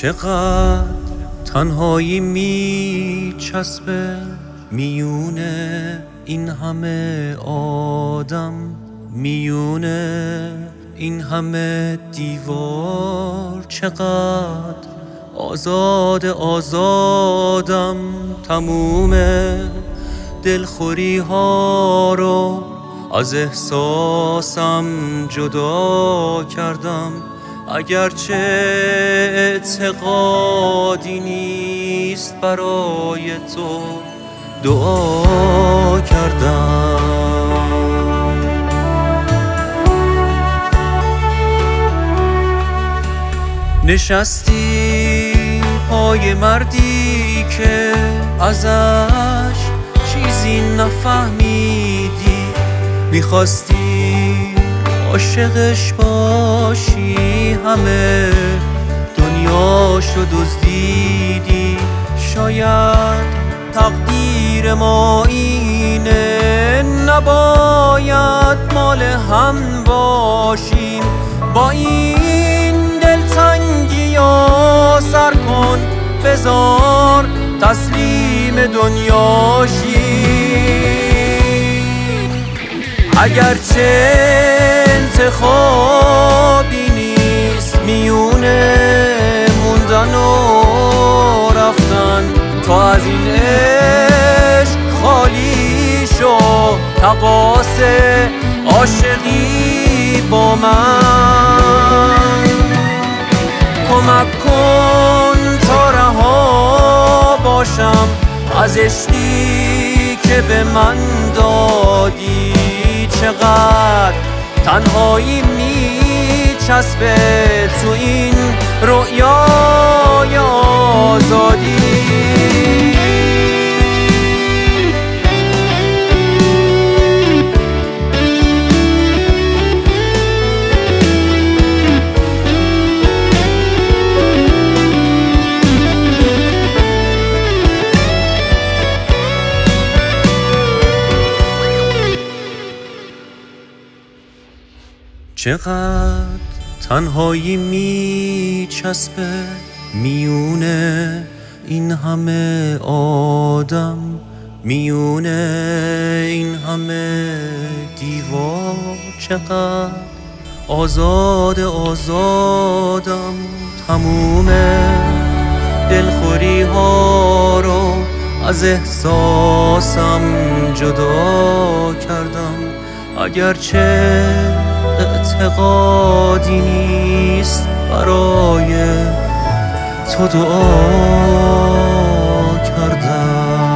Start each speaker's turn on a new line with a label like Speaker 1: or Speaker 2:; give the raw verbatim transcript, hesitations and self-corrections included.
Speaker 1: چقدر تنهایی می چسبه میونه این همه آدم، میونه این همه دیوار. چقدر آزاد آزادم، تموم دلخوری ها رو از احساسم جدا کردم. اگرچه اعتقادی نیست برای تو دعا کردم. نشستی پای مردی که ازش چیزی نفهمیدی، میخواستی عاشقش باشی، همه دنیاشو دزدیدی. شاید تقدیر ما اینه، نباید مال هم باشیم. با این دلتنگی ها سر کن، بذار تسلیم دنیاشی. اگرچه انتخابی نیست میونه موندن و رفتن، تا از این عشق خالی شو، تقاص عاشقی با من. کمک کن تا رها باشم از عشقی که به من دادی. چقدر تنهایی میچسبه تو این رؤیای آزادی. چقدر تنهایی میچسبه میونه این همه آدم، میونه این همه دیوار. چقدر آزاد آزادم، تموم دلخوری ها رو از احساسم جدا کردم. اگرچه اعتقادی نیست برای تو دعا کردم.